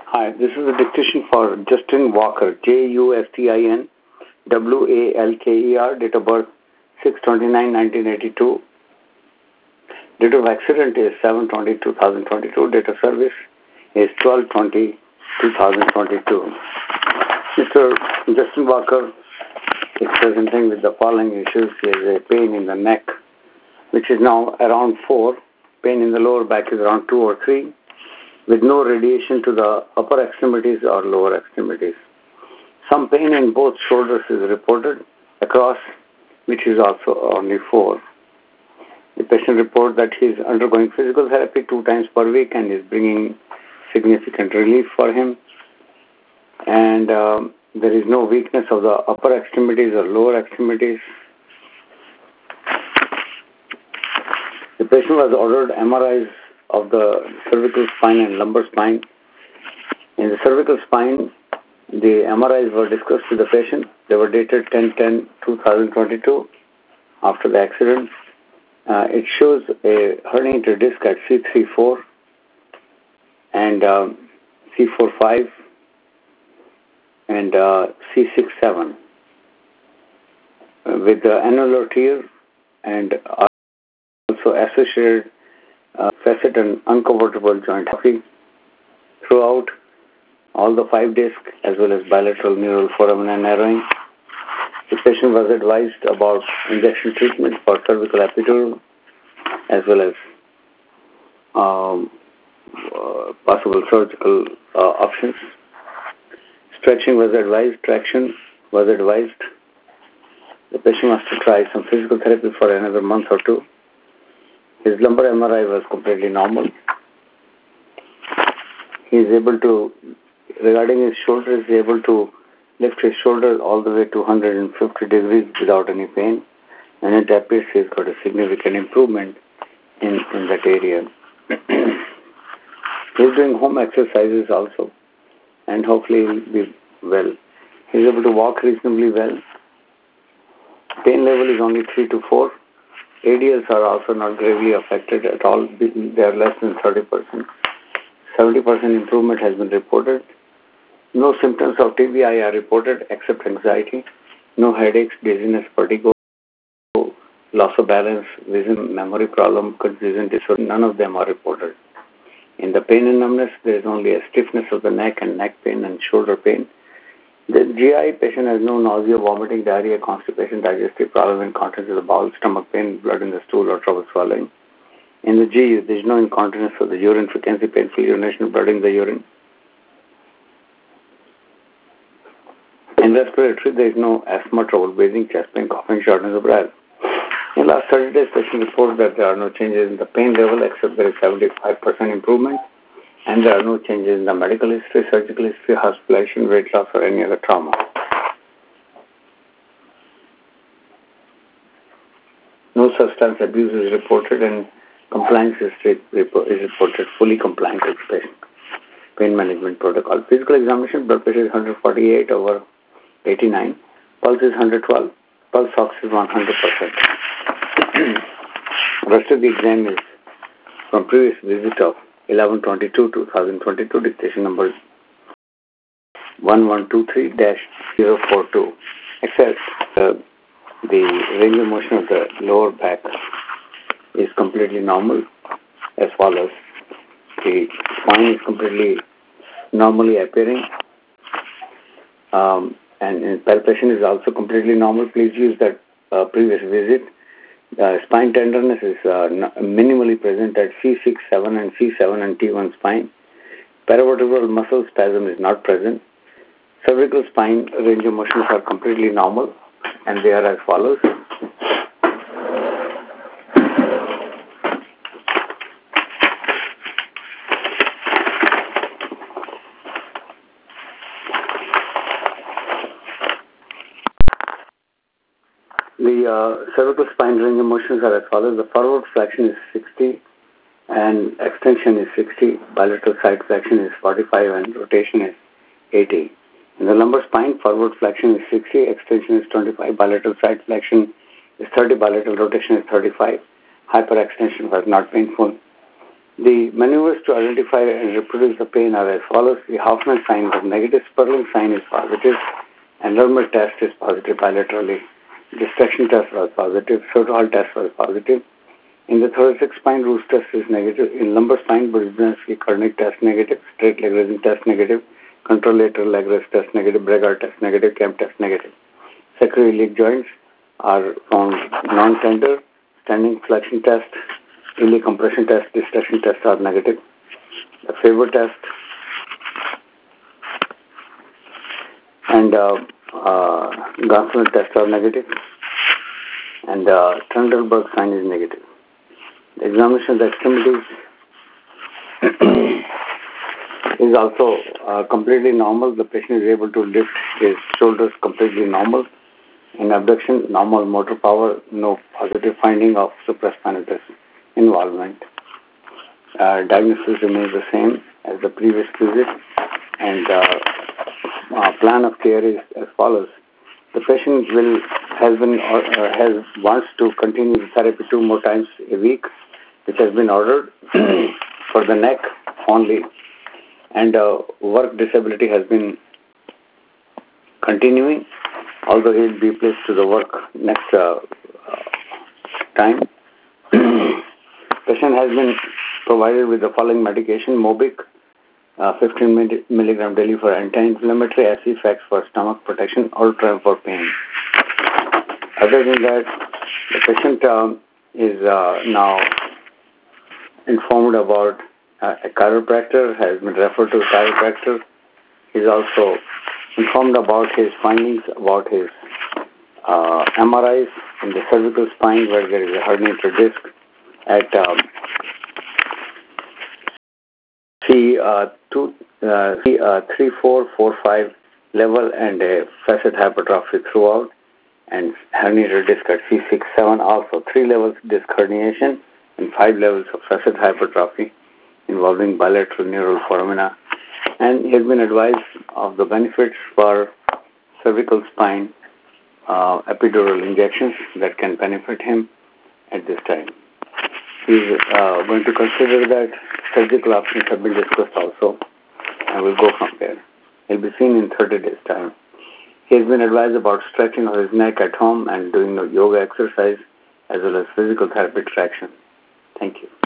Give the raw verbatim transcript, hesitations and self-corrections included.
Hi, this is a dictation for Justin Walker, J U S T I N W A L K E R, date of birth six twenty-nine nineteen eighty-two. Date of accident is seven twenty two thousand twenty-two. Date of service is twelve twenty two thousand twenty-two. Mister Justin Walker is presenting with the following issues. He has a pain in the neck, which is now around four. Pain in the lower back is around two or three, with no radiation to the upper extremities or lower extremities. Some pain in both shoulders is reported across, which is also only four. The patient reports that he is undergoing physical therapy two times per week and is bringing significant relief for him. And um, there is no weakness of the upper extremities or lower extremities. The patient was ordered M R Is of the cervical spine and lumbar spine. In the cervical spine, the M R Is were discussed with the patient. They were dated ten ten two thousand twenty-two after the accident. Uh, it shows a herniated disc at C three four and uh, C four five and uh, C six seven uh, with the annular tear and also associated uh, facet and uncomfortable joint throughout all the five discs as well as bilateral neural foramen narrowing. The patient was advised about injection treatment for cervical epidural as well as um, uh, possible surgical uh, options. Stretching was advised, traction was advised. The patient must try some physical therapy for another month or two. His lumbar M R I was completely normal. He is able to, regarding his shoulder, he is able to lift his shoulder all the way to one hundred fifty degrees without any pain, and it appears he has got a significant improvement in, in that area. He is doing home exercises also, and hopefully he will be well. He is able to walk reasonably well. Pain level is only three to four. A D Ls are also not gravely affected at all. They are less than thirty percent. seventy percent improvement has been reported. No symptoms of T B I are reported except anxiety. No headaches, dizziness, vertigo, loss of balance, vision, memory problem, confusion disorder. None of them are reported. In the pain and numbness, there is only a stiffness of the neck and neck pain and shoulder pain. The G I patient has no nausea, vomiting, diarrhea, constipation, digestive problem, incontinence of the bowel, stomach pain, blood in the stool, or trouble swallowing. In the G U, there is no incontinence of the urine, frequency, painful urination, blood in the urine. In respiratory, there is no asthma, trouble breathing, chest pain, coughing, shortness of breath. In the last thirty days, patient reports that there are no changes in the pain level except there is seventy-five percent improvement, and there are no changes in the medical history, surgical history, hospitalization, weight loss, or any other trauma. No substance abuse is reported, and compliance is reported, fully compliant with patient pain management protocol. Physical examination, blood pressure is one hundred forty-eight over eighty-nine, pulse is one hundred twelve, pulse ox is one hundred percent. Rest of the exam is from previous visit of eleven twenty-two two thousand twenty-two, dictation number one one two three dash zero four two. Except uh, the range of motion of the lower back is completely normal as follows. The spine is completely normally appearing, um, and, and palpation is also completely normal. Please use that uh, previous visit. Uh, spine tenderness is uh, minimally present at C six seven and C seven and T one spine. Paravertebral muscle spasm is not present. Cervical spine range of motions are completely normal, and they are as follows. The uh, cervical spine range of motions are as follows. The forward flexion is sixty and extension is sixty. Bilateral side flexion is forty-five and rotation is eighty. In the lumbar spine, forward flexion is sixty, extension is twenty-five, bilateral side flexion is thirty, bilateral rotation is thirty-five. Hyperextension was not painful. The maneuvers to identify and reproduce the pain are as follows. The Hoffman sign is negative, Sperling sign is positive, and Lerner test is positive bilaterally. Distraction test was positive, Soto-Hall test was positive. In the thoracic spine, Roos test is negative. In lumbar spine, Brzezinski-Kernig test negative, straight leg raising test negative, contralateral leg raise test negative, Bregard test negative, Kemp test negative. Sacroiliac joints are found non-tender, standing flexion test, iliac compression test, distraction test are negative. The Faber test and uh, uh, Gosselin test are negative, and uh, Trendelenburg sign is negative. The examination of the extremities is also uh, completely normal. The patient is able to lift his shoulders completely normal. In abduction, normal motor power, no positive finding of supraspinatus involvement. Uh, diagnosis remains the same as the previous visit, and uh, uh, plan of care is as follows. The patient will has been or uh, has wants to continue the therapy two more times a week, which has been ordered for the neck only, and uh, work disability has been continuing, although he will be placed to the work next uh, uh, time. Patient has been provided with the following medication: Mobic, uh, fifteen milligram daily for anti-inflammatory, Acifex for stomach protection, Ultram for pain. Other than that, the patient um, is uh, now informed about uh, a chiropractor, has been referred to a chiropractor. He is also informed about his findings about his uh, M R Is in the cervical spine where there is a herniated disc at um, C uh, two, uh, C uh, three four four five level and a facet hypertrophy throughout, and herniated disc at C six seven also three levels disc herniation and five levels of facet hypertrophy involving bilateral neural foramina. And he has been advised of the benefits for cervical spine uh, epidural injections that can benefit him at this time. He is uh, going to consider that surgical options have been discussed also, and we'll go from there. He'll be seen in thirty days' time. He has been advised about stretching of his neck at home and doing the yoga exercise as well as physical therapy traction. Thank you.